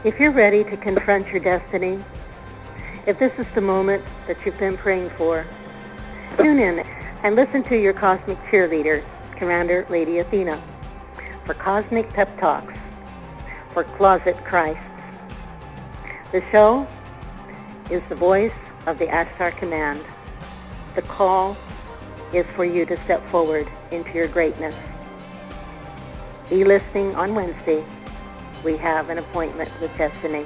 If you're ready to confront your destiny, if this is the moment that you've been praying for, tune in and listen to your cosmic cheerleader, Commander Lady Athena, for Cosmic Pep Talks for Closet Christ. The show is the voice of the Ashtar Command. The call is for you to step forward into your greatness. Be listening on Wednesday. We have an appointment with destiny.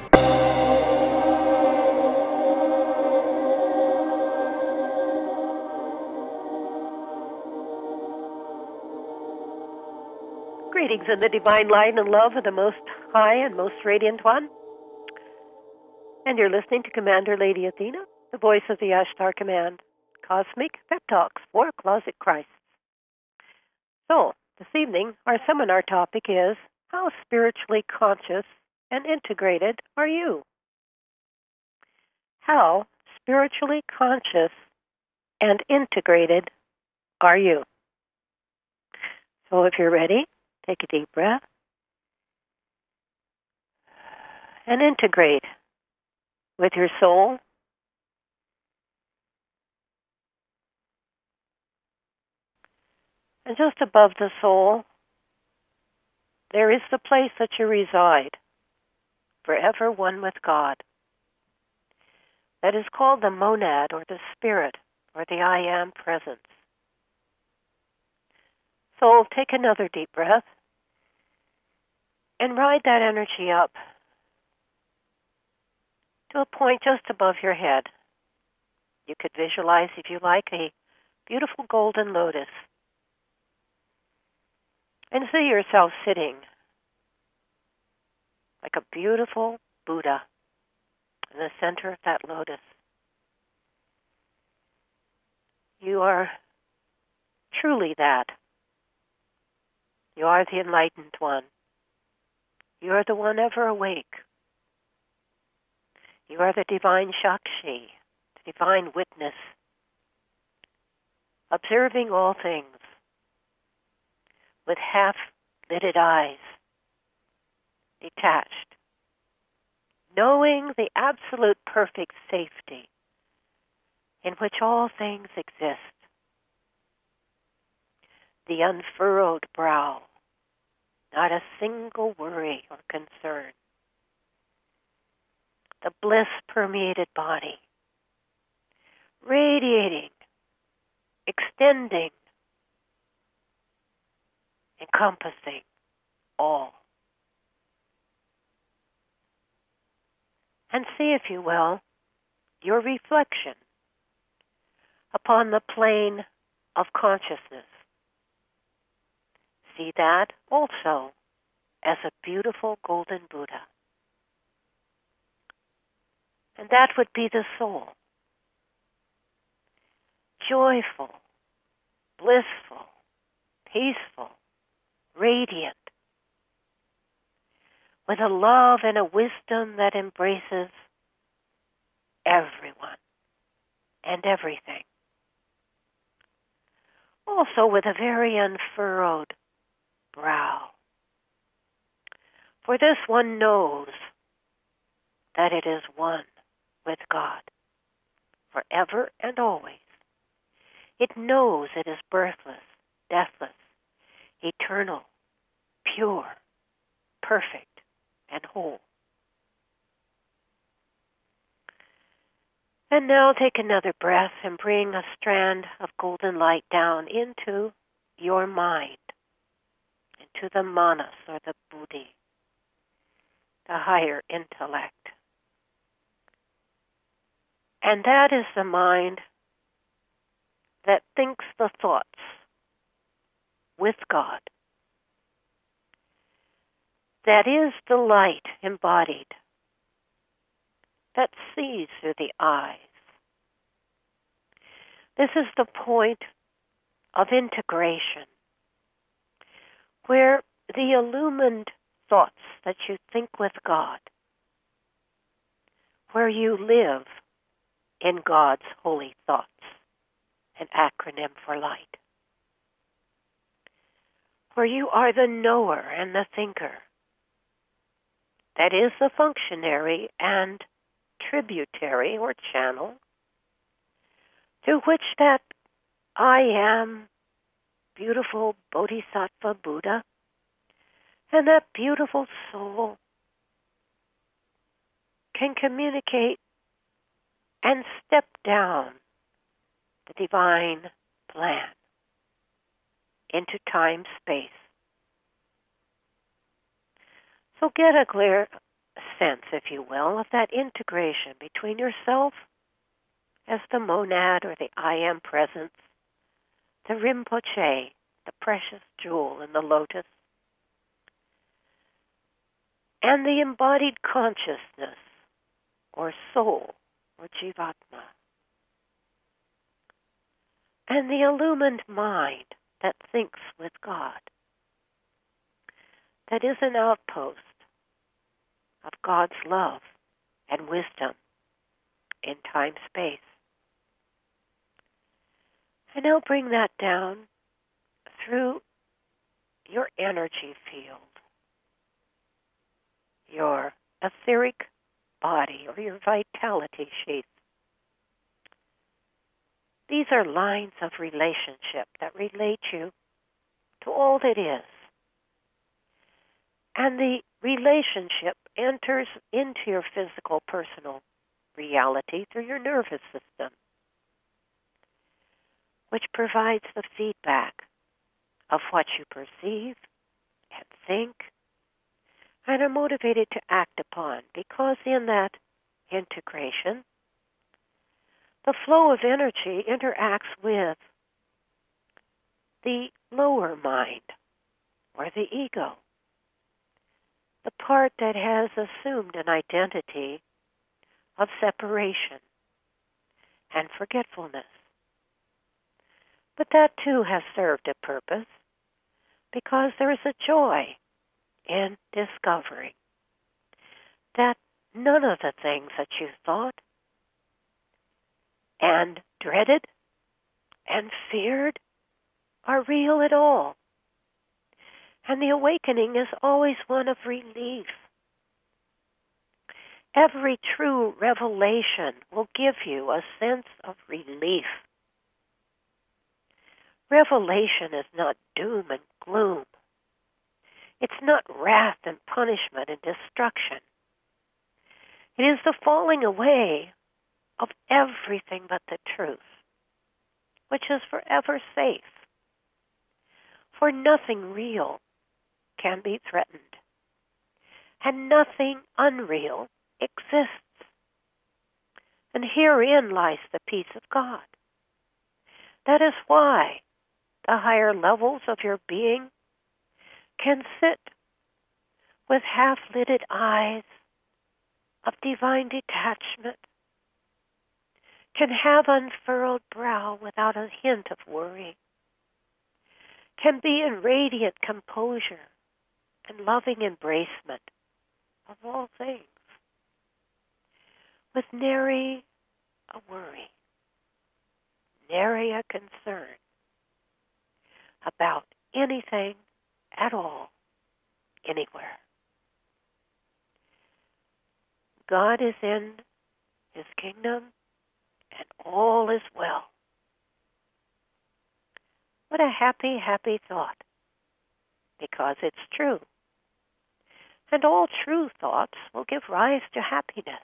Greetings in the divine light and love of the Most High and Most Radiant One. And you're listening to Commander Lady Athena, the voice of the Ashtar Command, Cosmic Pep Talks for Closet Christ. So, this evening, our seminar topic is, how spiritually conscious and integrated are you? How spiritually conscious and integrated are you? So if you're ready, take a deep breath and integrate with your soul. And just above the soul, there is the place that you reside, forever one with God. That is called the monad, or the spirit, or the I Am presence. So take another deep breath and ride that energy up to a point just above your head. You could visualize, if you like, a beautiful golden lotus. And see yourself sitting like a beautiful Buddha in the center of that lotus. You are truly that. You are the enlightened one. You are the one ever awake. You are the divine Shakshi, the divine witness, observing all things with half-lidded eyes, detached, knowing the absolute perfect safety in which all things exist. The unfurrowed brow, not a single worry or concern. The bliss-permeated body, radiating, extending, encompassing all. And see, if you will, your reflection upon the plane of consciousness. See that also as a beautiful golden Buddha. And that would be the soul. Joyful, blissful, peaceful, radiant, with a love and a wisdom that embraces everyone and everything. Also with a very unfurrowed brow. For this one knows that it is one with God, forever and always. It knows it is birthless, deathless, eternal, pure, perfect, and whole. And now take another breath and bring a strand of golden light down into your mind, into the manas, or the buddhi, the higher intellect. And that is the mind that thinks the thoughts with God. That is the light embodied, that sees through the eyes. This is the point of integration, where the illumined thoughts that you think with God, where you live in God's holy thoughts, an acronym for light, where you are the knower and the thinker, that is the functionary and tributary or channel through which that I am beautiful Bodhisattva Buddha and that beautiful soul can communicate and step down the divine plan into time-space. So get a clear sense, if you will, of that integration between yourself as the monad or the I am presence, the Rinpoche, the precious jewel in the lotus, and the embodied consciousness or soul or Jivatma, and the illumined mind that thinks with God, that is an outpost of God's love and wisdom in time-space. And now bring that down through your energy field, your etheric body or your vitality sheath. These are lines of relationship that relate you to all that is. And the relationship enters into your physical, personal reality through your nervous system, which provides the feedback of what you perceive and think and are motivated to act upon, because in that integration, the flow of energy interacts with the lower mind or the ego, the part that has assumed an identity of separation and forgetfulness. But that too has served a purpose, because there is a joy in discovering that none of the things that you thought and dreaded and feared are real at all. And the awakening is always one of relief. Every true revelation will give you a sense of relief. Revelation is not doom and gloom. It's not wrath and punishment and destruction. It is the falling away of everything but the truth, which is forever safe. For nothing real can be threatened, and nothing unreal exists. And herein lies the peace of God. That is why the higher levels of your being can sit with half-lidded eyes of divine detachment, can have unfurrowed brow without a hint of worry, can be in radiant composure and loving embracement of all things, with nary a worry, nary a concern about anything at all, anywhere. God is in His kingdom, and all is well. What a happy, happy thought, because it's true. And all true thoughts will give rise to happiness.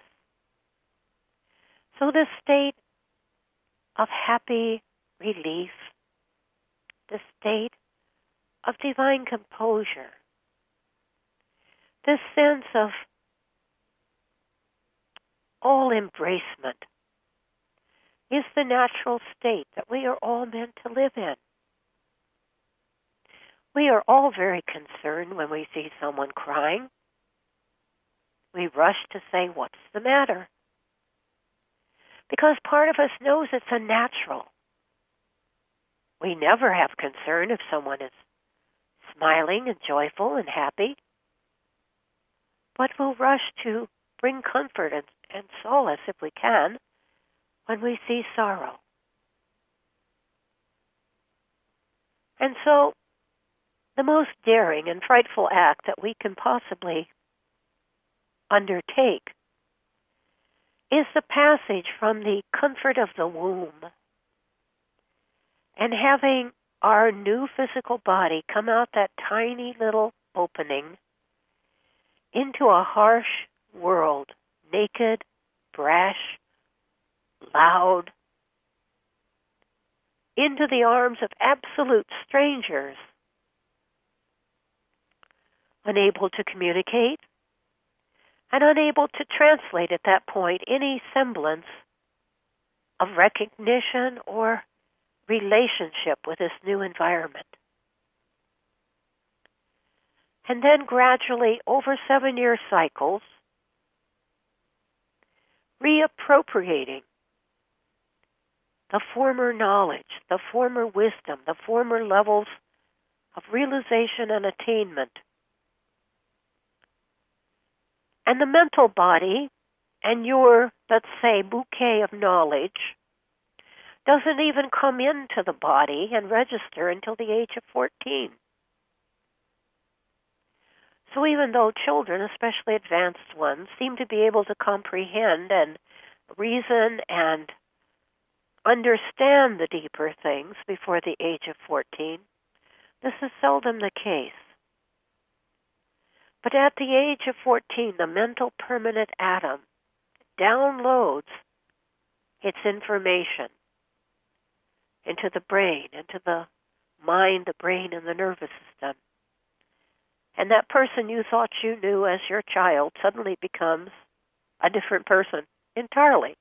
So this state of happy relief, the state of divine composure, this sense of all embracement, is the natural state that we are all meant to live in. We are all very concerned when we see someone crying. We rush to say, "What's the matter?" Because part of us knows it's unnatural. We never have concern if someone is smiling and joyful and happy, but we'll rush to bring comfort and solace, if we can, when we see sorrow. And so, the most daring and frightful act that we can possibly undertake is the passage from the comfort of the womb and having our new physical body come out that tiny little opening into a harsh world, naked, brash, loud, into the arms of absolute strangers, unable to communicate and unable to translate at that point any semblance of recognition or relationship with this new environment. And then gradually, over 7-year cycles, reappropriating the former knowledge, the former wisdom, the former levels of realization and attainment. And the mental body and your, let's say, bouquet of knowledge doesn't even come into the body and register until the age of 14. So even though children, especially advanced ones, seem to be able to comprehend and reason and understand the deeper things before the age of 14, this is seldom the case. But at the age of 14, the mental permanent atom downloads its information into the brain, into the mind, the brain, and the nervous system. And that person you thought you knew as your child suddenly becomes a different person entirely.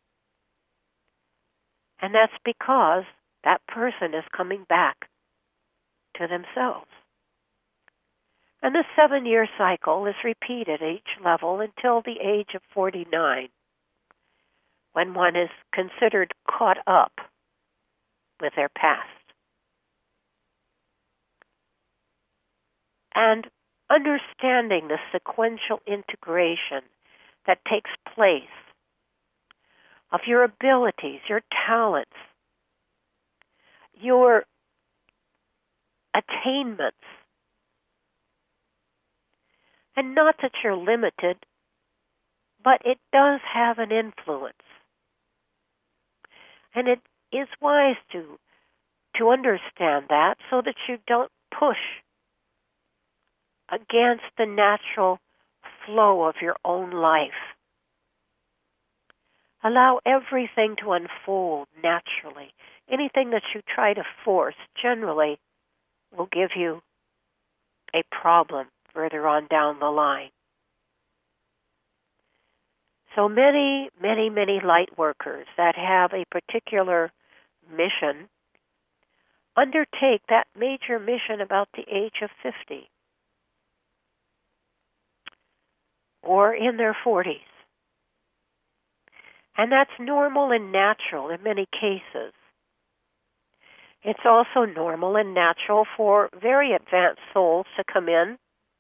And that's because that person is coming back to themselves. And this 7-year cycle is repeated at each level until the age of 49, when one is considered caught up with their past. And understanding the sequential integration that takes place of your abilities, your talents, your attainments. And not that you're limited, but it does have an influence. And it is wise to understand that so that you don't push against the natural flow of your own life. Allow everything to unfold naturally. Anything that you try to force generally will give you a problem further on down the line. So many light workers that have a particular mission undertake that major mission about the age of 50 or in their 40s. And that's normal and natural in many cases. It's also normal and natural for very advanced souls to come in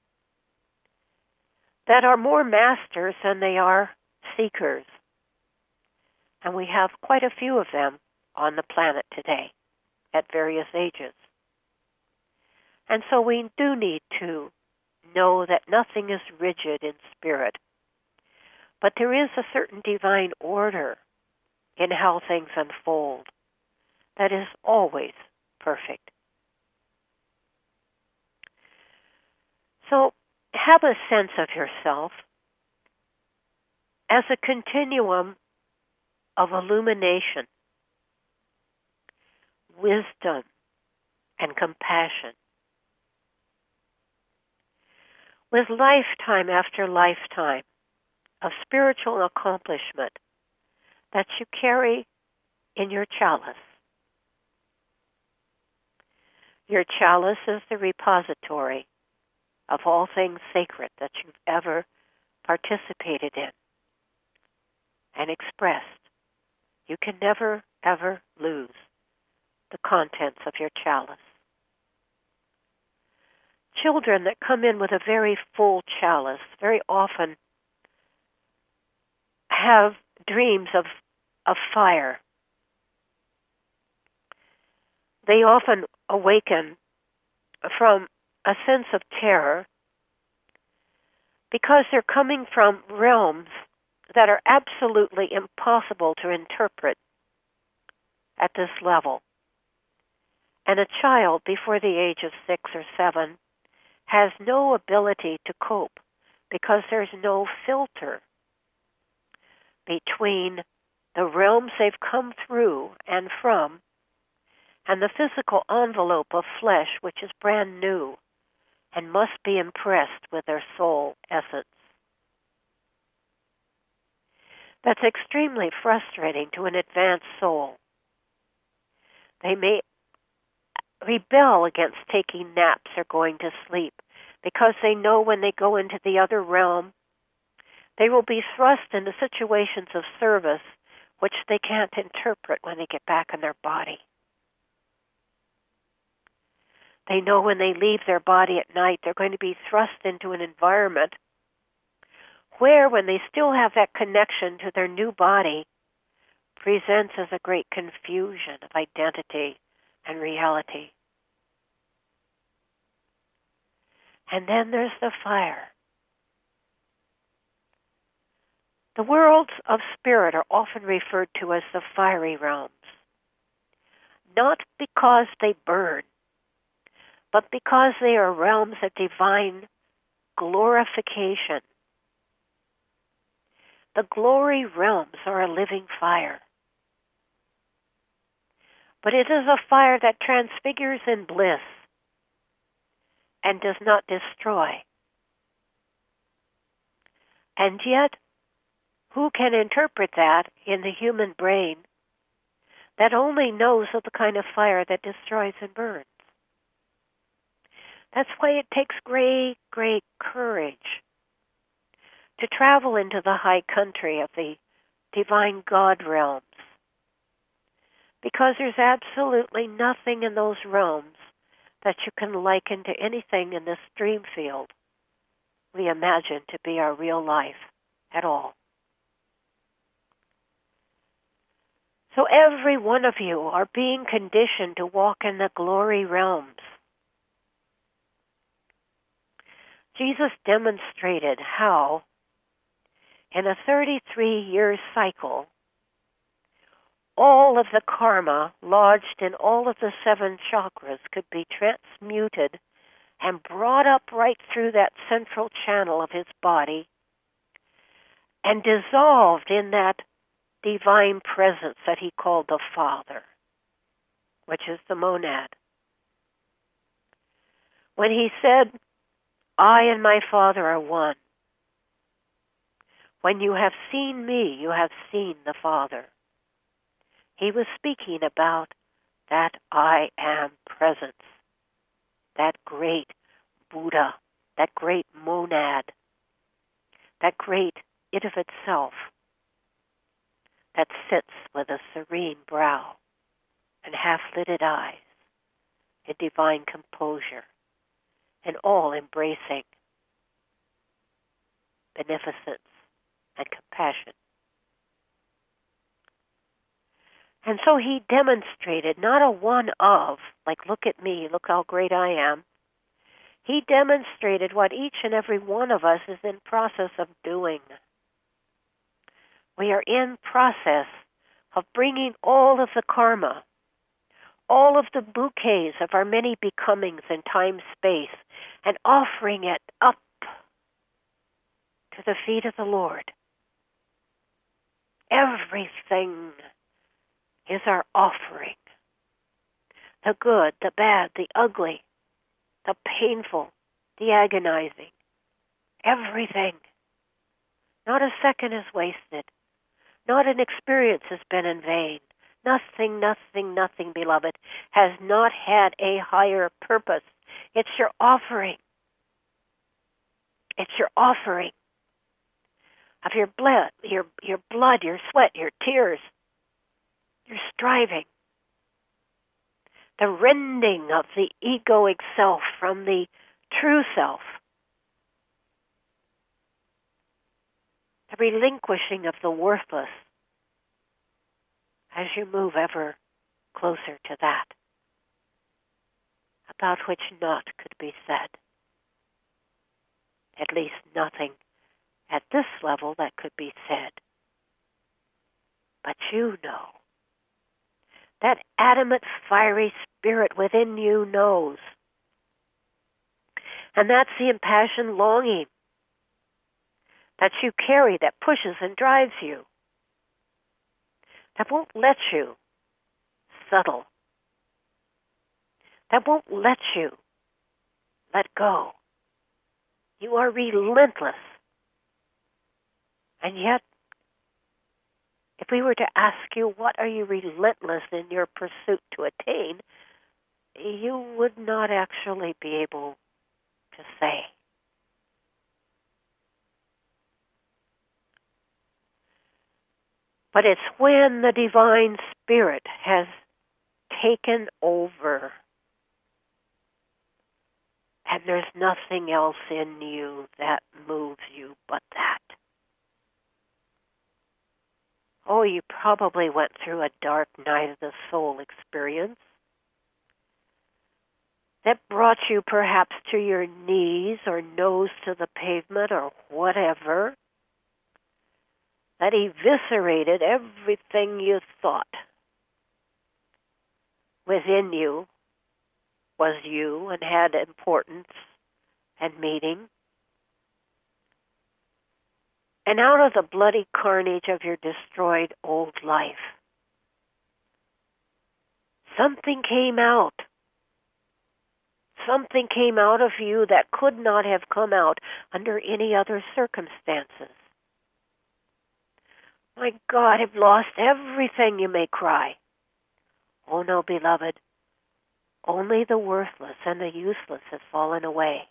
that are more masters than they are seekers. And we have quite a few of them on the planet today at various ages. And so we do need to know that nothing is rigid in spirit. But there is a certain divine order in how things unfold that is always perfect. So have a sense of yourself as a continuum of illumination, wisdom, and compassion. With lifetime after lifetime of spiritual accomplishment that you carry in your chalice. Your chalice is the repository of all things sacred that you've ever participated in and expressed. You can never, ever lose the contents of your chalice. Children that come in with a very full chalice very often have dreams of fire. They often awaken from a sense of terror because they're coming from realms that are absolutely impossible to interpret at this level. And a child before the age of 6 or 7 has no ability to cope because there's no filter between the realms they've come through and from and the physical envelope of flesh, which is brand new and must be impressed with their soul essence. That's extremely frustrating to an advanced soul. They may rebel against taking naps or going to sleep because they know when they go into the other realm, they will be thrust into situations of service which they can't interpret when they get back in their body. They know when they leave their body at night, they're going to be thrust into an environment where, when they still have that connection to their new body, presents as a great confusion of identity and reality. And then there's the fire. The worlds of spirit are often referred to as the fiery realms, not because they burn, but because they are realms of divine glorification. The glory realms are a living fire. But it is a fire that transfigures in bliss and does not destroy. And yet, who can interpret that in the human brain that only knows of the kind of fire that destroys and burns? That's why it takes great, great courage to travel into the high country of the divine God realms, because there's absolutely nothing in those realms that you can liken to anything in this dream field we imagine to be our real life at all. So every one of you are being conditioned to walk in the glory realms. Jesus demonstrated how, in a 33-year cycle, all of the karma lodged in all of the 7 chakras could be transmuted and brought up right through that central channel of his body and dissolved in that divine presence that he called the Father, which is the monad. When he said, "I and my Father are one," when you have seen me, you have seen the Father, he was speaking about that I am presence, that great Buddha, that great monad, that great it of itself that sits with a serene brow and half-lidded eyes in divine composure and all-embracing beneficence and compassion. And so he demonstrated not a one of, like, look at me, look how great I am. He demonstrated what each and every one of us is in process of doing. We are in process of bringing all of the karma, all of the bouquets of our many becomings in time, space, and offering it up to the feet of the Lord. Everything is our offering. The good, the bad, the ugly, the painful, the agonizing. Everything. Not a second is wasted. Not an experience has been in vain. Nothing, nothing, nothing, beloved, has not had a higher purpose. It's your offering. It's your offering of your blood, your blood, your sweat, your tears, your striving, the rending of the egoic self from the true self, the relinquishing of the worthless as you move ever closer to that about which naught could be said. At least nothing at this level that could be said. But you know. That adamant, fiery spirit within you knows. And that's the impassioned longing that you carry, that pushes and drives you, that won't let you settle, that won't let you let go. You are relentless. And yet, if we were to ask you, what are you relentless in your pursuit to attain, you would not actually be able to say. But it's when the divine spirit has taken over and there's nothing else in you that moves you but that. Oh, you probably went through a dark night of the soul experience that brought you perhaps to your knees or nose to the pavement or whatever, that eviscerated everything you thought within you was you and had importance and meaning. And out of the bloody carnage of your destroyed old life, something came out. Something came out of you that could not have come out under any other circumstances. My God, I've lost everything, you may cry. Oh no, beloved, only the worthless and the useless have fallen away.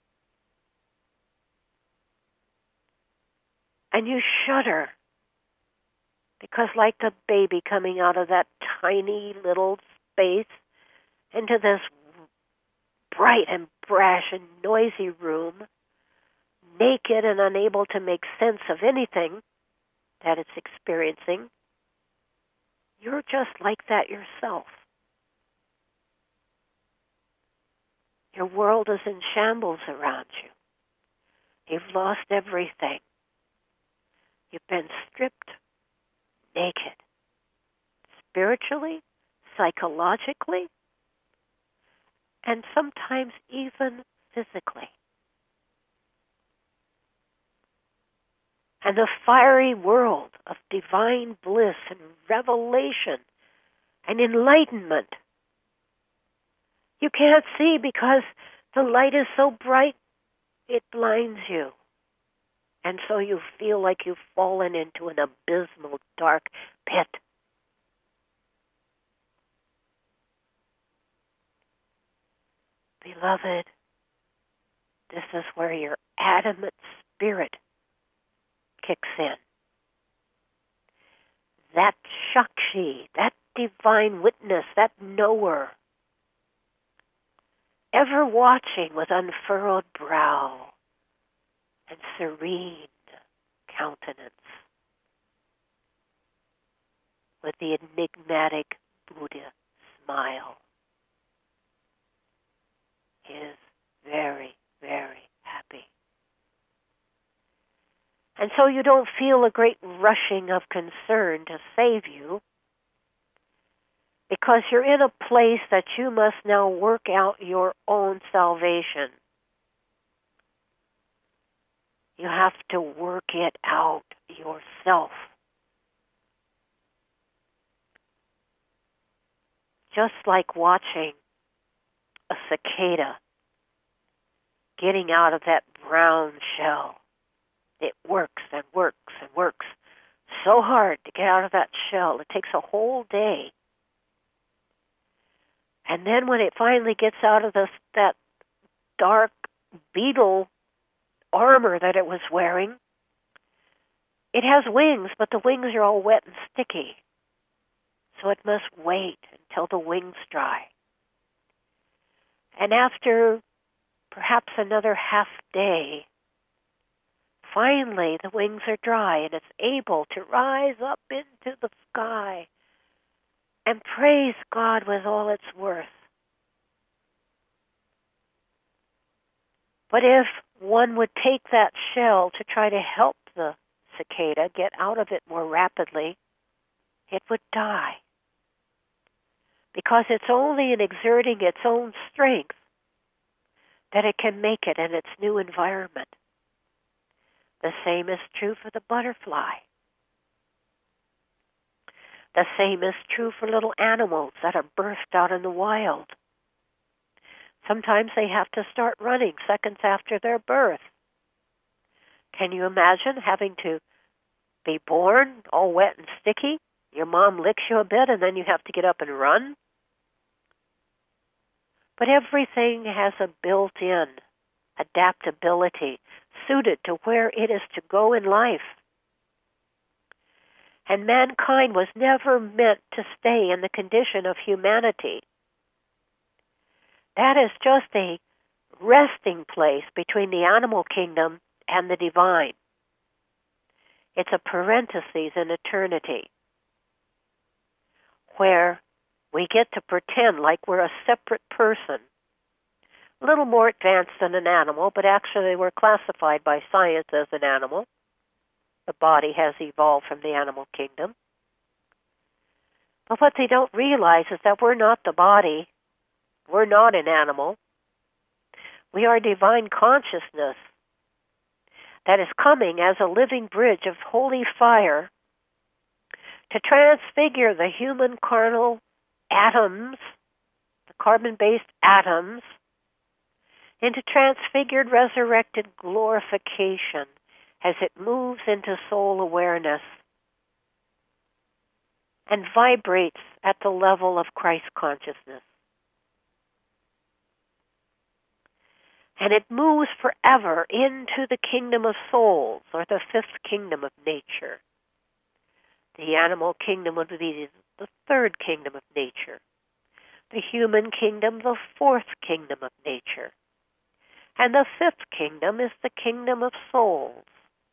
And you shudder, because like the baby coming out of that tiny little space into this bright and brash and noisy room, naked and unable to make sense of anything that it's experiencing, you're just like that yourself. Your world is in shambles around you. You've lost everything. You've been stripped naked, spiritually, psychologically, and sometimes even physically. And the fiery world of divine bliss and revelation and enlightenment, you can't see because the light is so bright it blinds you. And so you feel like you've fallen into an abysmal, dark pit. Beloved, this is where your adamant spirit kicks in. That Shakti, that divine witness, that knower, ever watching with unfurrowed brow and serene countenance, with the enigmatic Buddha smile, is very, very happy. And so you don't feel a great rushing of concern to save you, because you're in a place that you must now work out your own salvation. You have to work it out yourself. Just like watching a cicada getting out of that brown shell. It works and works and works so hard to get out of that shell. It takes a whole day. And then when it finally gets out of that dark beetle armor that it was wearing, it has wings, but the wings are all wet and sticky. So it must wait until the wings dry. And after perhaps another half day, finally the wings are dry and it's able to rise up into the sky and praise God with all it's worth. But if one would take that shell to try to help the cicada get out of it more rapidly, it would die. Because it's only in exerting its own strength that it can make it in its new environment. The same is true for the butterfly. The same is true for little animals that are birthed out in the wild. Sometimes they have to start running seconds after their birth. Can you imagine having to be born all wet and sticky? Your mom licks you a bit and then you have to get up and run? But everything has a built-in adaptability suited to where it is to go in life. And mankind was never meant to stay in the condition of humanity. That is just a resting place between the animal kingdom and the divine. It's a parenthesis in eternity where we get to pretend like we're a separate person, a little more advanced than an animal, but actually we're classified by science as an animal. The body has evolved from the animal kingdom. But what they don't realize is that we're not the body. We're not an animal. We are divine consciousness that is coming as a living bridge of holy fire to transfigure the human carnal atoms, the carbon-based atoms, into transfigured, resurrected glorification as it moves into soul awareness and vibrates at the level of Christ consciousness. And it moves forever into the kingdom of souls, or the fifth kingdom of nature. The animal kingdom would be the third kingdom of nature. The human kingdom, the fourth kingdom of nature. And the fifth kingdom is the kingdom of souls.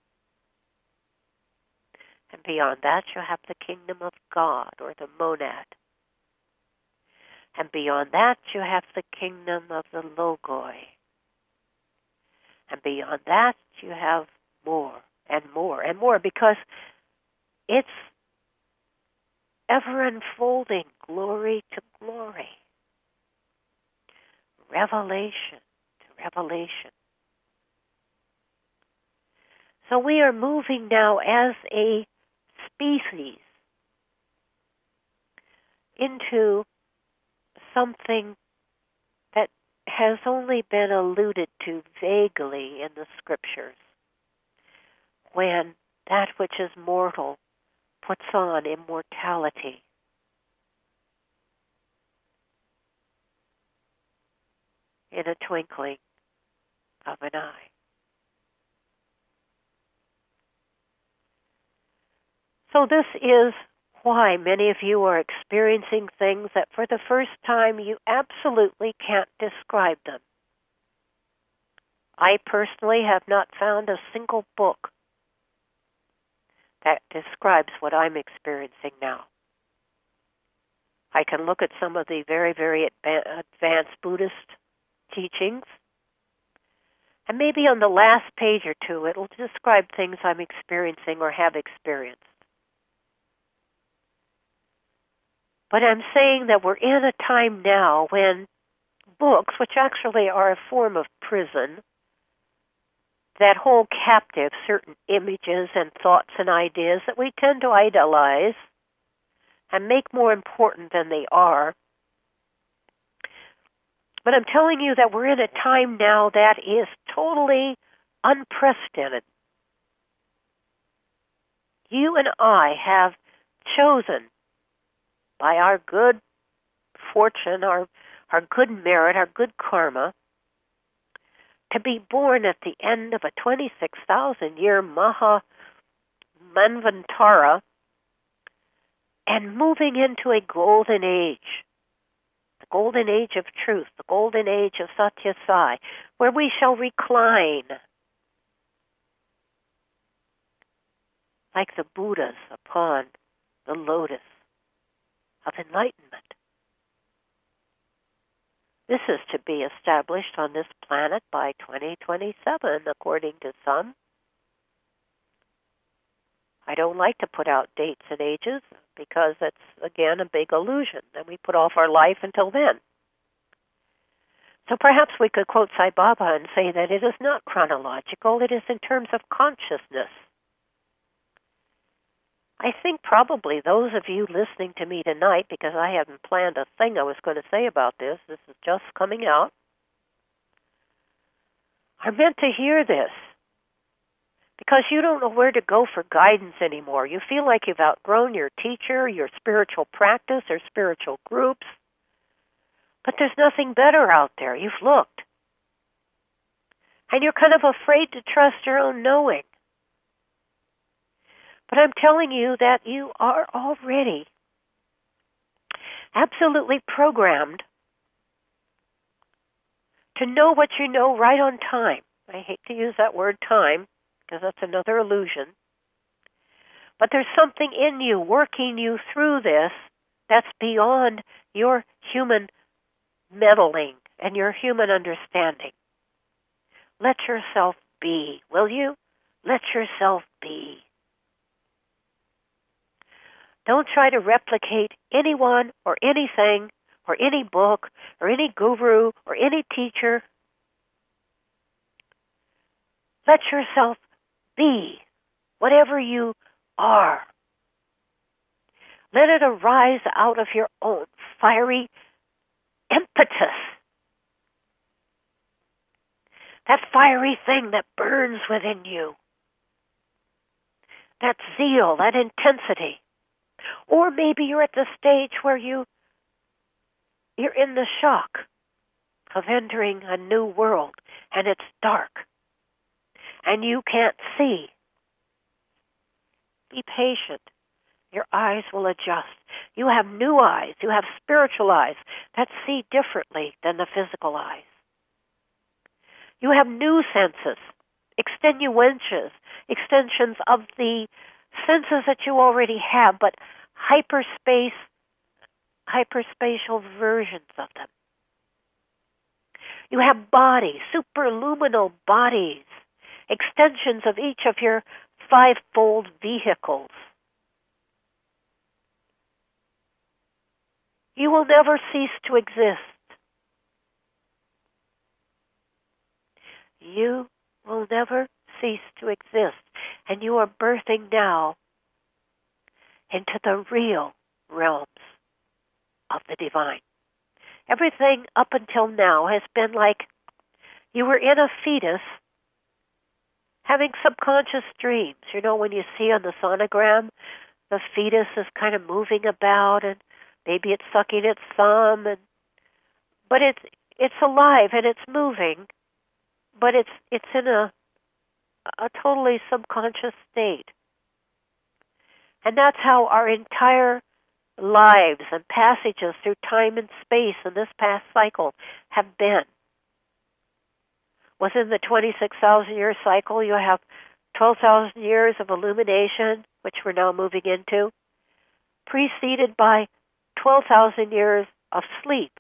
And beyond that, you have the kingdom of God, or the monad. And beyond that, you have the kingdom of the logoi. And beyond that, you have more and more and more, because it's ever unfolding glory to glory, revelation to revelation. So we are moving now as a species into something that has only been alluded to vaguely in the scriptures, when that which is mortal puts on immortality. In a twinkling of an eye. So this is why many of you are experiencing things that for the first time you absolutely can't describe them. I personally have not found a single book that describes what I'm experiencing now. I can look at some of the very, very advanced Buddhist teachings, and maybe on the last page or two it'll describe things I'm experiencing or have experienced. But I'm saying that we're in a time now when books, which actually are a form of prison, that hold captive certain images and thoughts and ideas that we tend to idolize and make more important than they are. But I'm telling you that we're in a time now that is totally unprecedented. You and I have chosen, by our good fortune, our good merit, our good karma, to be born at the end of a 26,000-year Maha Manvantara and moving into a golden age, the golden age of truth, the golden age of Satyasai, where we shall recline like the Buddhas upon the lotus of enlightenment. This is to be established on this planet by 2027, according to some. I don't like to put out dates and ages because it's, again, a big illusion, and we put off our life until then. So perhaps we could quote Sai Baba and say that it is not chronological, it is in terms of consciousness. I think probably those of you listening to me tonight, because I hadn't planned a thing I was going to say about this is just coming out, are meant to hear this. Because you don't know where to go for guidance anymore. You feel like you've outgrown your teacher, your spiritual practice, or spiritual groups. But there's nothing better out there. You've looked. And you're kind of afraid to trust your own knowing. But I'm telling you that you are already absolutely programmed to know what you know right on time. I hate to use that word time, because that's another illusion. But there's something in you working you through this that's beyond your human meddling and your human understanding. Let yourself be, will you? Let yourself be. Don't try to replicate anyone or anything or any book or any guru or any teacher. Let yourself be whatever you are. Let it arise out of your own fiery impetus. That fiery thing that burns within you. That zeal, that intensity. Or maybe you're at the stage where you're in the shock of entering a new world and it's dark and you can't see. Be patient. Your eyes will adjust. You have new eyes. You have spiritual eyes that see differently than the physical eyes. You have new senses, extensions of the senses that you already have, but hyperspatial versions of them. You have bodies, superluminal bodies, extensions of each of your fivefold vehicles. You will never cease to exist. You will never cease to exist. And you are birthing now into the real realms of the divine. Everything up until now has been like you were in a fetus having subconscious dreams. You know, when you see on the sonogram, the fetus is kind of moving about and maybe it's sucking its thumb, but it's alive and it's moving, but it's in a totally subconscious state. And that's how our entire lives and passages through time and space in this past cycle have been. Within the 26,000-year cycle, you have 12,000 years of illumination, which we're now moving into, preceded by 12,000 years of sleep.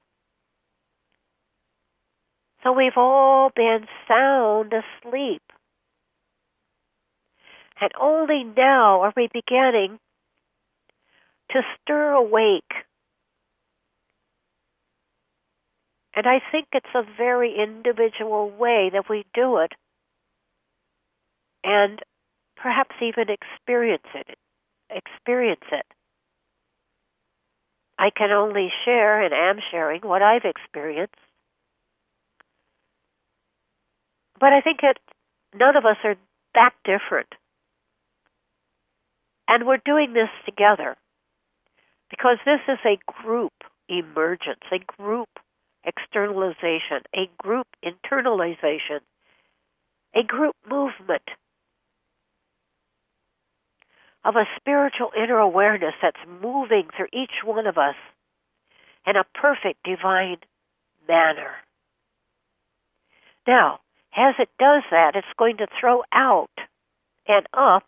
So we've all been sound asleep. And only now are we beginning to stir awake. And I think it's a very individual way that we do it, and perhaps even experience it. I can only share and am sharing what I've experienced. But I think none of us are that different. And we're doing this together because this is a group emergence, a group externalization, a group internalization, a group movement of a spiritual inner awareness that's moving through each one of us in a perfect divine manner. Now, as it does that, it's going to throw out and up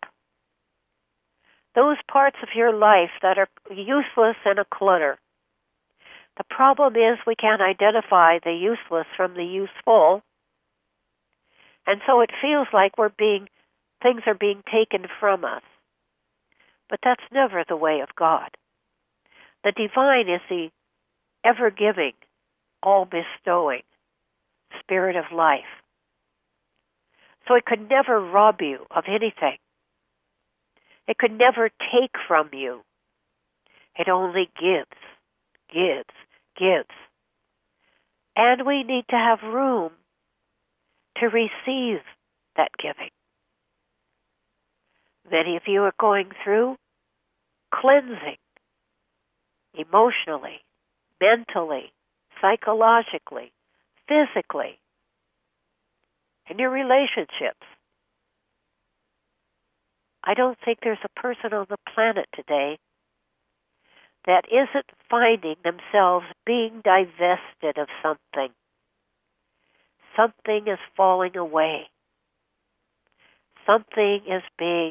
those parts of your life that are useless and a clutter. The problem is we can't identify the useless from the useful, and so it feels like things are being taken from us. But that's never the way of God. The divine is the ever-giving, all-bestowing spirit of life. So it could never rob you of anything. It could never take from you. It only gives, gives, gives. And we need to have room to receive that giving. Many of you are going through cleansing emotionally, mentally, psychologically, physically, in your relationships. I don't think there's a person on the planet today that isn't finding themselves being divested of something. Something is falling away. Something is being,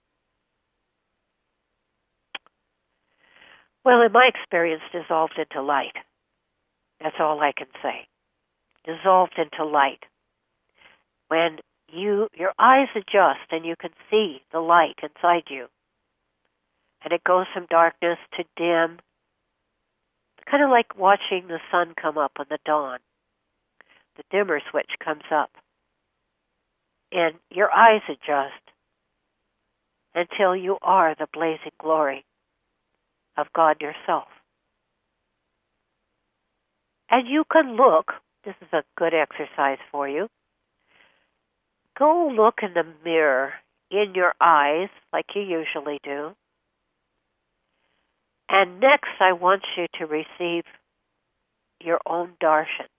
well, in my experience, dissolved into light. That's all I can say. Dissolved into light. When your eyes adjust and you can see the light inside you, and it goes from darkness to dim, kind of like watching the sun come up on the dawn. The dimmer switch comes up, and your eyes adjust until you are the blazing glory of God yourself. And you can look, this is a good exercise for you, go look in the mirror in your eyes like you usually do. And next I want you to receive your own darshan.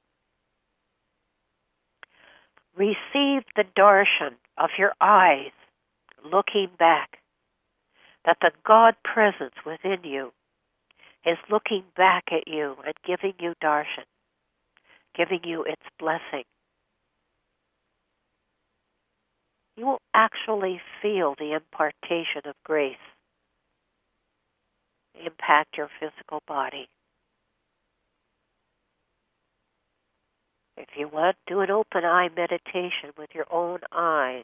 Receive the darshan of your eyes looking back, that the God presence within you is looking back at you and giving you darshan, giving you its blessing. You will actually feel the impartation of grace impact your physical body. If you want to do an open eye meditation with your own eyes,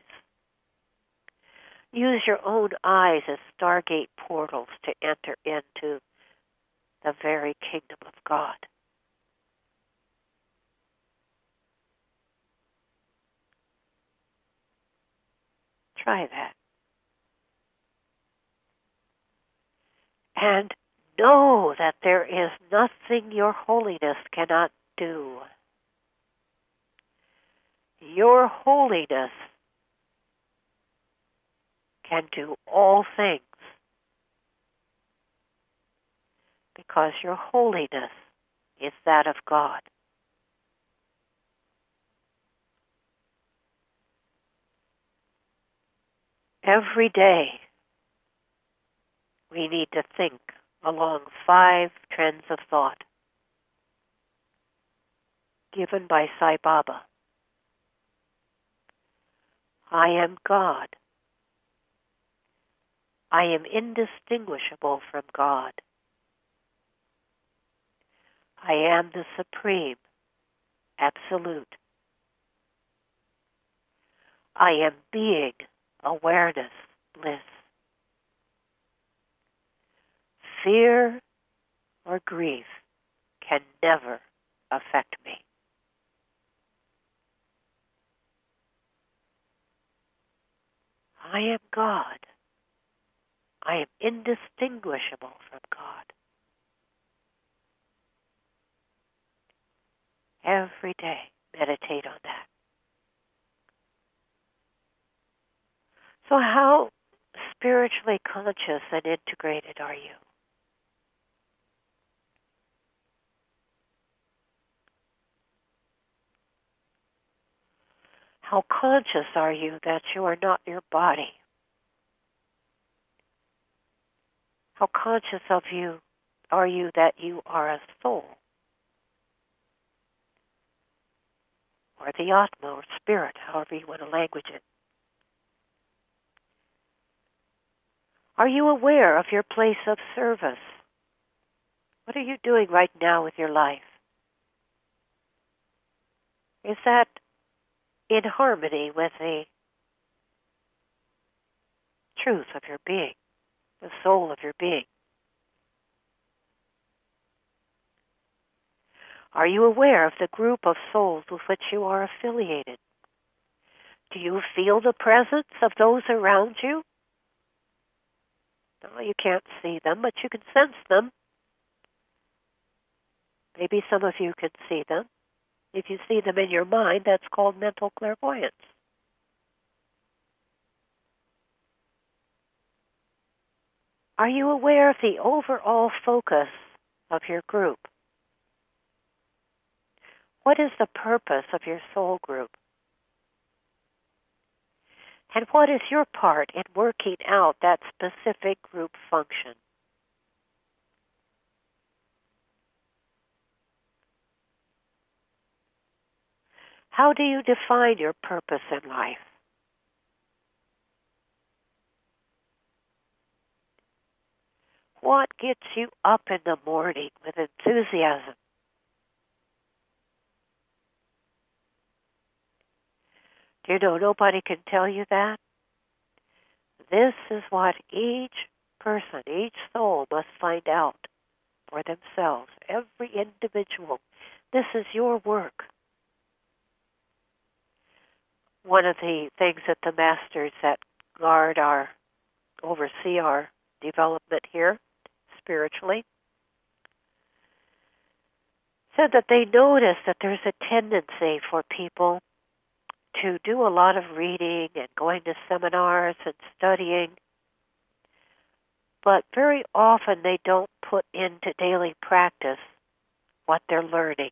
use your own eyes as stargate portals to enter into the very kingdom of God. Try that. And know that there is nothing your holiness cannot do. Your holiness can do all things because your holiness is that of God. Every day, we need to think along 5 trends of thought given by Sai Baba. I am God. I am indistinguishable from God. I am the Supreme, Absolute. I am being, awareness, bliss. Fear or grief can never affect me. I am God. I am indistinguishable from God. Every day, meditate on that. So how spiritually conscious and integrated are you? How conscious are you that you are not your body? How conscious of you are you that you are a soul? Or the Atma or spirit, however you want to language it. Are you aware of your place of service? What are you doing right now with your life? Is that in harmony with the truth of your being, the soul of your being? Are you aware of the group of souls with which you are affiliated? Do you feel the presence of those around you? No, you can't see them, but you can sense them. Maybe some of you can see them. If you see them in your mind, that's called mental clairvoyance. Are you aware of the overall focus of your group? What is the purpose of your soul group? And what is your part in working out that specific group function? How do you define your purpose in life? What gets you up in the morning with enthusiasm? Do you know nobody can tell you that? This is what each person, each soul must find out for themselves. Every individual. This is your work. One of the things that the masters that oversee our development here spiritually, said that they notice that there's a tendency for people to do a lot of reading and going to seminars and studying, but very often they don't put into daily practice what they're learning.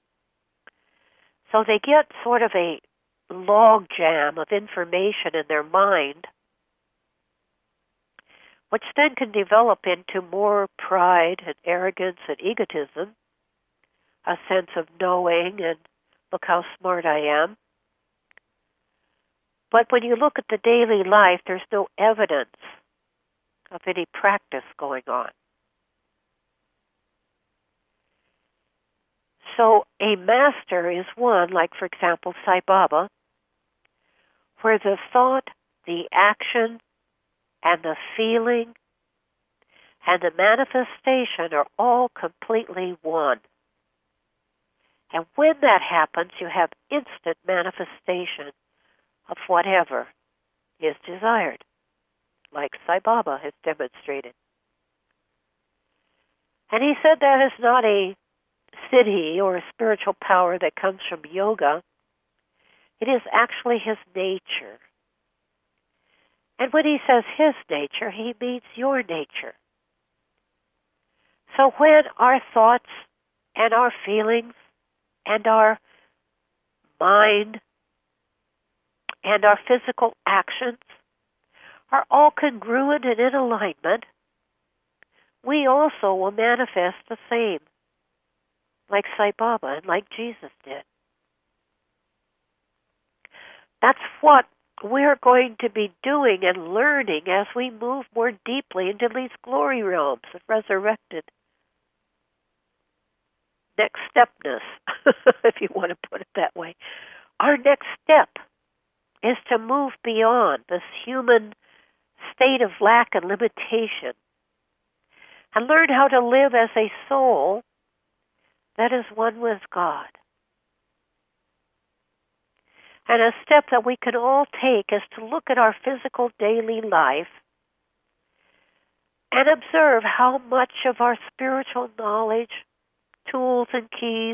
So they get sort of a log jam of information in their mind, which then can develop into more pride and arrogance and egotism, a sense of knowing and look how smart I am. But when you look at the daily life, there's no evidence of any practice going on. So a master is one, like for example Sai Baba, where the thought, the action, and the feeling and the manifestation are all completely one. And when that happens, you have instant manifestation of whatever is desired, like Sai Baba has demonstrated. And he said that is not a siddhi or a spiritual power that comes from yoga. It is actually his nature. And when he says his nature, he means your nature. So when our thoughts and our feelings and our mind and our physical actions are all congruent and in alignment, we also will manifest the same, like Sai Baba and like Jesus did. That's what we're going to be doing and learning as we move more deeply into these glory realms of resurrected next stepness, if you want to put it that way. Our next step is to move beyond this human state of lack and limitation and learn how to live as a soul that is one with God. And a step that we can all take is to look at our physical daily life and observe how much of our spiritual knowledge, tools and keys,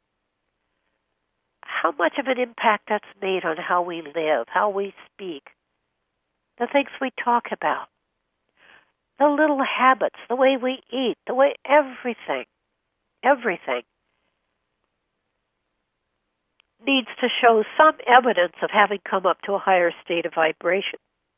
how much of an impact that's made on how we live, how we speak, the things we talk about, the little habits, the way we eat, the way everything needs to show some evidence of having come up to a higher state of vibration.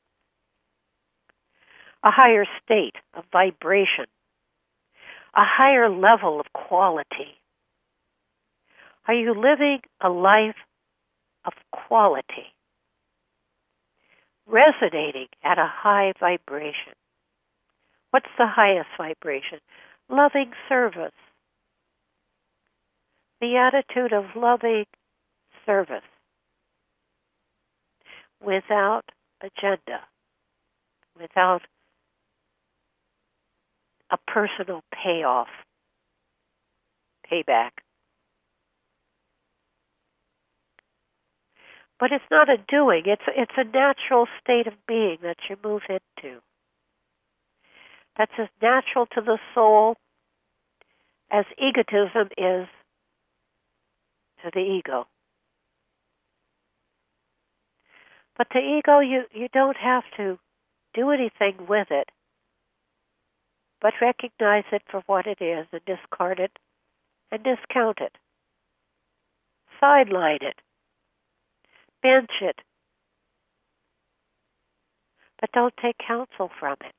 A higher state of vibration. A higher level of quality. Are you living a life of quality? Resonating at a high vibration. What's the highest vibration? loving service. The attitude of loving service without agenda, without a personal payoff, payback. But it's not a doing, it's a natural state of being that you move into. That's as natural to the soul as egotism is to the ego. But the ego, you don't have to do anything with it, but recognize it for what it is and discard it and discount it. Sideline it. Bench it. But don't take counsel from it.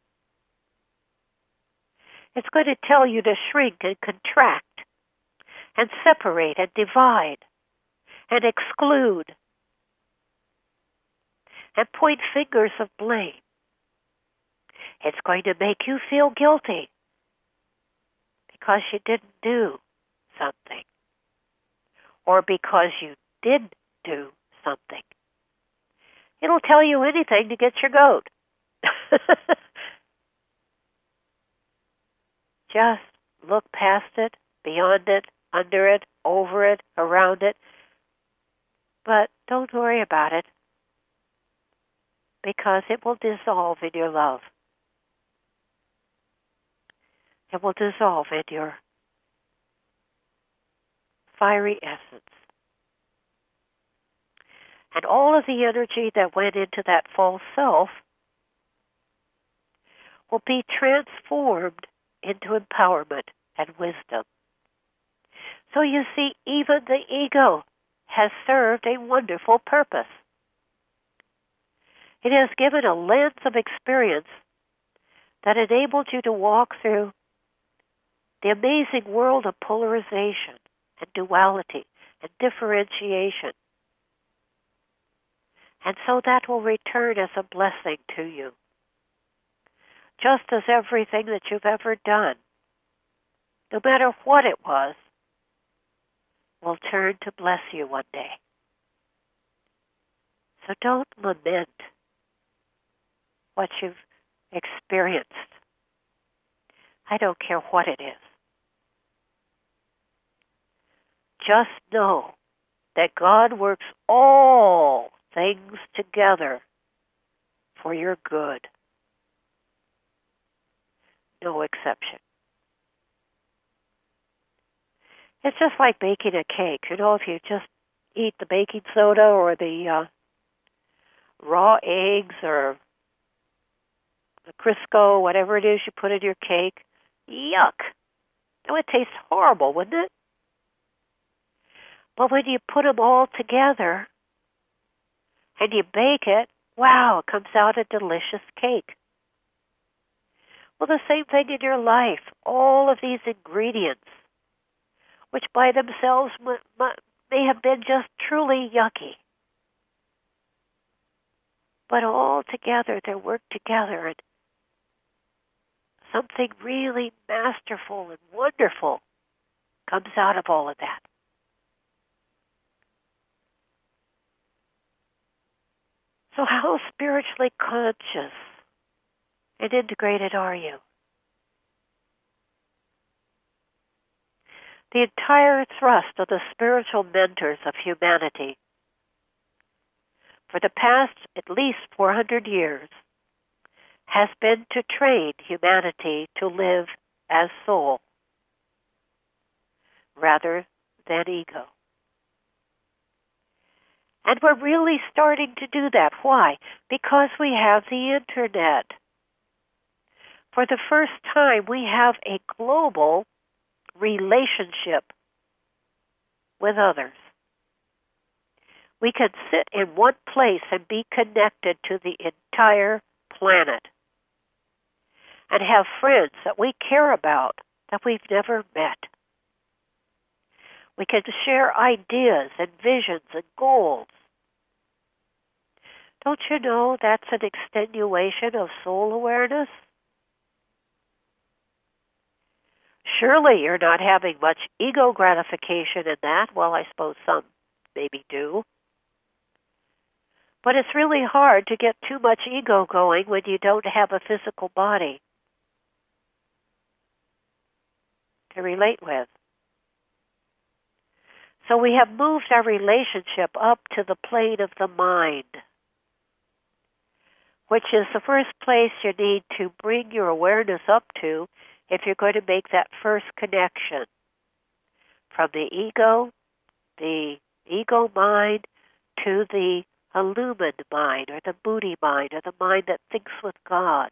It's going to tell you to shrink and contract and separate and divide and exclude and point fingers of blame. It's going to make you feel guilty because you didn't do something or because you did do something. It'll tell you anything to get your goat. Just look past it, beyond it, under it, over it, around it. But don't worry about it because it will dissolve in your love. It will dissolve in your fiery essence. And all of the energy that went into that false self will be transformed into empowerment and wisdom. So you see, even the ego has served a wonderful purpose. It has given a lens of experience that enabled you to walk through the amazing world of polarization and duality and differentiation. And so that will return as a blessing to you. Just as everything that you've ever done, no matter what it was, will turn to bless you one day. So don't lament what you've experienced. I don't care what it is. Just know that God works all things together for your good. No exception. It's just like baking a cake. You know, if you just eat the baking soda or the raw eggs or the Crisco, whatever it is you put in your cake, yuck. That would taste horrible, wouldn't it? But when you put them all together and you bake it, wow, it comes out a delicious cake. Well, the same thing in your life. All of these ingredients, which by themselves may have been just truly yucky, but all together, they work together, and something really masterful and wonderful comes out of all of that. So how spiritually conscious and integrated are you? The entire thrust of the spiritual mentors of humanity for the past at least 400 years has been to train humanity to live as soul rather than ego. And we're really starting to do that. Why? Because we have the internet. For the first time, we have a global relationship with others. We can sit in one place and be connected to the entire planet and have friends that we care about that we've never met. We can share ideas and visions and goals. Don't you know that's an extenuation of soul awareness? Surely you're not having much ego gratification in that. Well, I suppose some maybe do. But it's really hard to get too much ego going when you don't have a physical body to relate with. So we have moved our relationship up to the plane of the mind, which is the first place you need to bring your awareness up to if you're going to make that first connection from the ego mind, to the illumined mind, or the Buddhi mind, or the mind that thinks with God.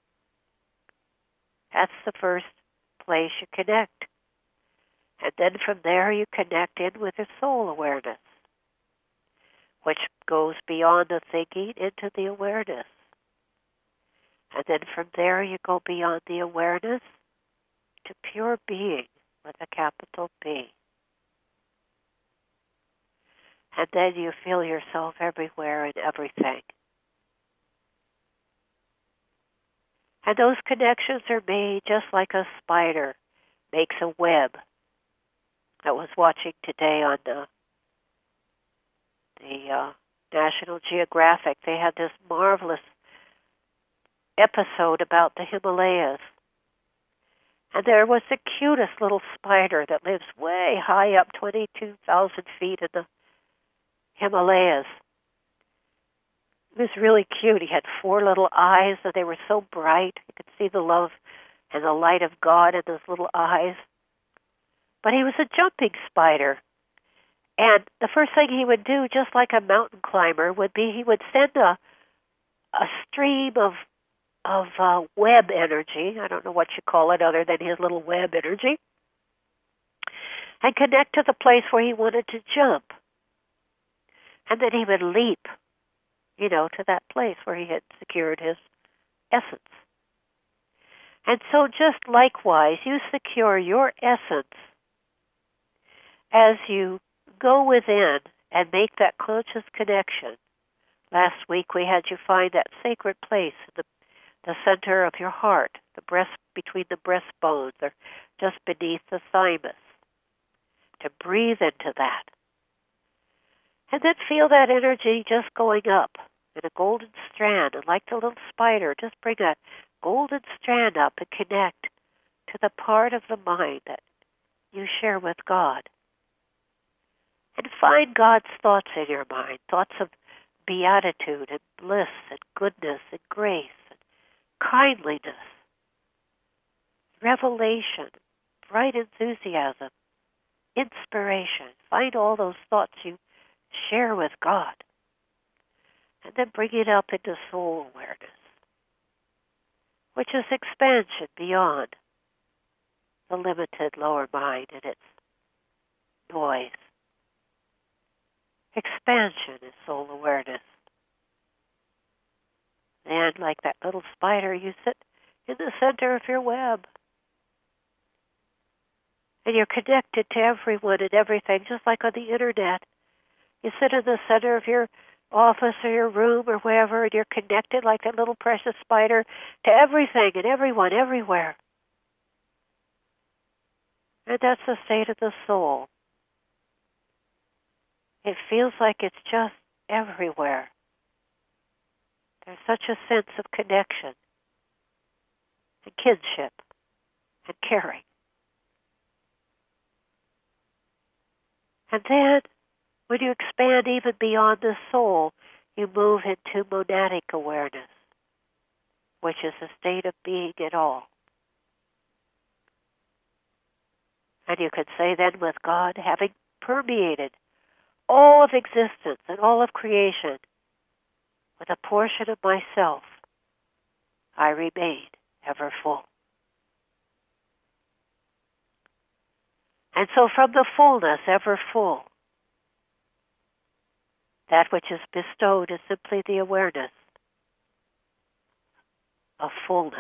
That's the first place you connect. And then from there you connect in with your soul awareness, which goes beyond the thinking into the awareness. And then from there you go beyond the awareness to pure being with a capital B. And then you feel yourself everywhere and everything. And those connections are made just like a spider makes a web. I was watching today on the National Geographic. They had this marvelous episode about the Himalayas. And there was the cutest little spider that lives way high up, 22,000 feet in the Himalayas. It was really cute. He had 4 little eyes, and they were so bright. You could see the love and the light of God in those little eyes. But he was a jumping spider. And the first thing he would do, just like a mountain climber, would be he would send a stream of web energy, I don't know what you call it other than his little web energy, and connect to the place where he wanted to jump. And then he would leap, to that place where he had secured his essence. And so just likewise, you secure your essence as you go within and make that conscious connection. Last week we had you find that sacred place, the center of your heart, the breast, between the breastbones, or just beneath the thymus, to breathe into that. And then feel that energy just going up in a golden strand, and like the little spider, just bring a golden strand up and connect to the part of the mind that you share with God. And find God's thoughts in your mind, thoughts of beatitude and bliss and goodness and grace and kindliness, revelation, bright enthusiasm, inspiration. Find all those thoughts you share with God. And then bring it up into soul awareness, which is expansion beyond the limited lower mind and its noise. Expansion is soul awareness. And like that little spider, you sit in the center of your web. And you're connected to everyone and everything, just like on the internet. You sit in the center of your office or your room or wherever, and you're connected like that little precious spider to everything and everyone everywhere. And that's the state of the soul. It feels like it's just everywhere. There's such a sense of connection and kinship and caring. And then, when you expand even beyond the soul, you move into monadic awareness, which is a state of being at all. And you could say then with God, having permeated all of existence and all of creation with a portion of myself, I remain ever full. And so from the fullness, ever full, that which is bestowed is simply the awareness of fullness.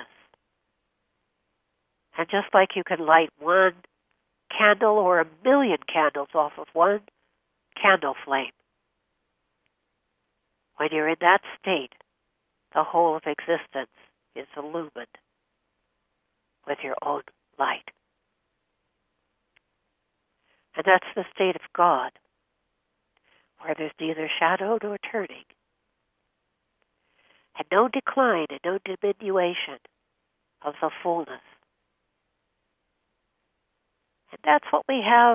And just like you can light one candle or 1,000,000 candles off of one candle flame, when you're in that state, the whole of existence is illumined with your own light. And that's the state of God, where there's neither shadow nor turning, and no decline and no diminution of the fullness. And that's what we have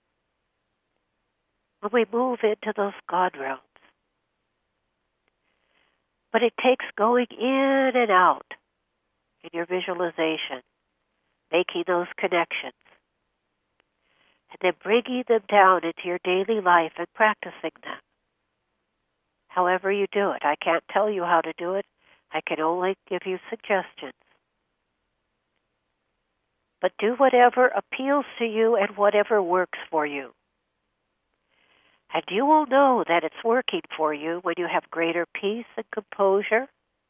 when we move into those God realms. But it takes going in and out in your visualization, making those connections, and then bringing them down into your daily life and practicing them. However you do it. I can't tell you how to do it. I can only give you suggestions. But do whatever appeals to you and whatever works for you. And you will know that it's working for you when you have greater peace and composure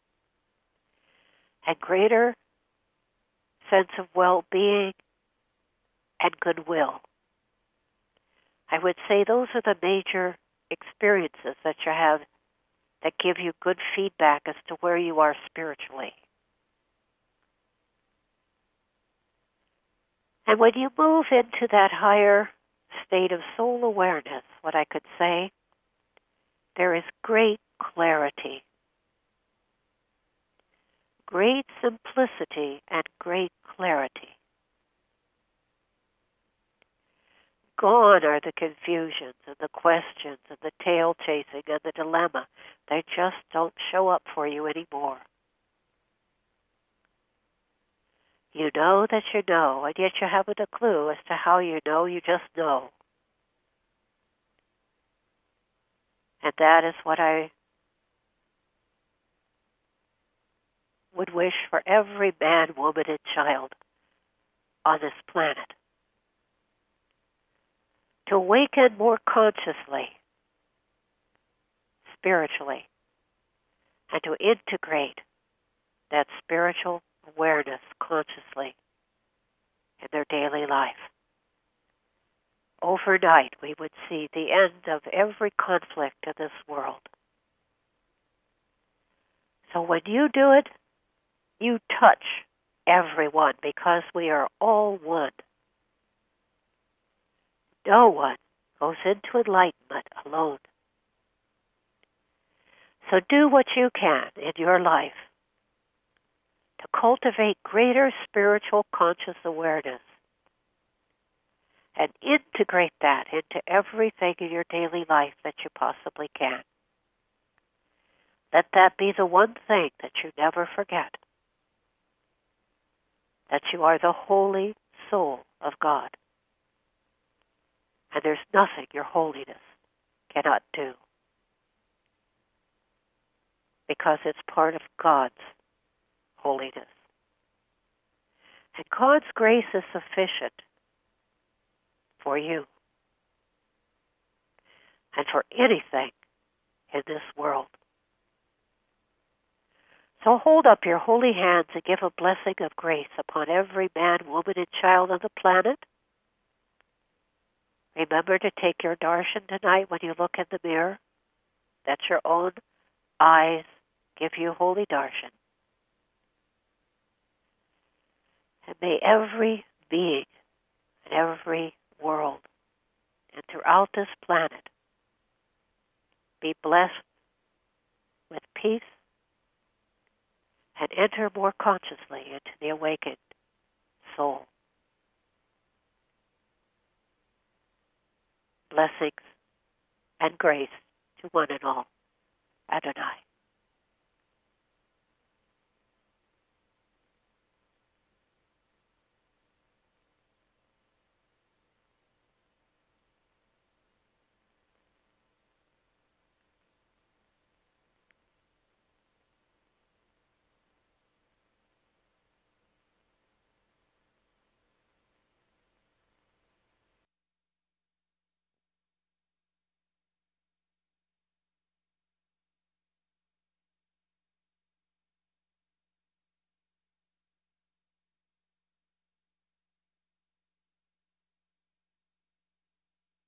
and greater sense of well-being and goodwill. I would say those are the major experiences that you have that give you good feedback as to where you are spiritually. And when you move into that higher state of soul awareness, what I could say, there is great clarity, great simplicity, and great clarity. Gone are the confusions and the questions and the tail chasing and the dilemma. They just don't show up for you anymore. You know that you know, and yet you haven't a clue as to how you know, you just know. And that is what I would wish for every man, woman, and child on this planet. To awaken more consciously, spiritually, and to integrate that spiritual awareness consciously in their daily life. Overnight, we would see the end of every conflict in this world. So when you do it, you touch everyone because we are all one. No one goes into enlightenment alone. So do what you can in your life to cultivate greater spiritual conscious awareness and integrate that into everything in your daily life that you possibly can. Let that be the one thing that you never forget, that you are the holy soul of God. And there's nothing your holiness cannot do, because it's part of God's holiness. And God's grace is sufficient for you and for anything in this world. So hold up your holy hands and give a blessing of grace upon every man, woman, and child on the planet. Remember to take your darshan tonight when you look in the mirror, that your own eyes give you holy darshan. And may every being and every world and throughout this planet be blessed with peace and enter more consciously into the awakened soul. Blessings and grace to one and all. Adonai.